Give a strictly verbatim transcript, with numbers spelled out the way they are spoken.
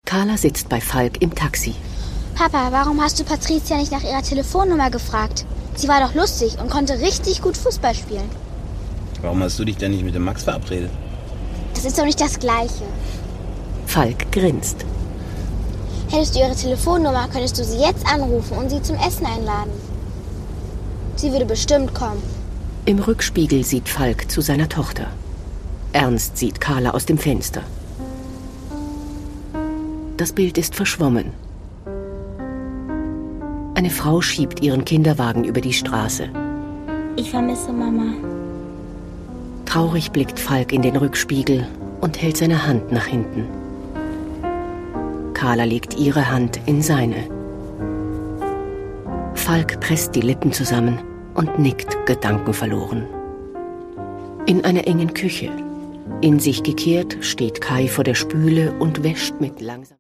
Carla sitzt bei Falk im Taxi. Papa, warum hast du Patricia nicht nach ihrer Telefonnummer gefragt? Sie war doch lustig und konnte richtig gut Fußball spielen. Warum hast du dich denn nicht mit dem Max verabredet? Das ist doch nicht das Gleiche. Falk grinst. Hättest du ihre Telefonnummer, könntest du sie jetzt anrufen und sie zum Essen einladen. Sie würde bestimmt kommen. Im Rückspiegel sieht Falk zu seiner Tochter. Ernst sieht Carla aus dem Fenster. Das Bild ist verschwommen. Eine Frau schiebt ihren Kinderwagen über die Straße. Ich vermisse Mama. Traurig blickt Falk in den Rückspiegel und hält seine Hand nach hinten. Carla legt ihre Hand in seine. Falk presst die Lippen zusammen und nickt gedankenverloren. In einer engen Küche. In sich gekehrt steht Kai vor der Spüle und wäscht mit langsam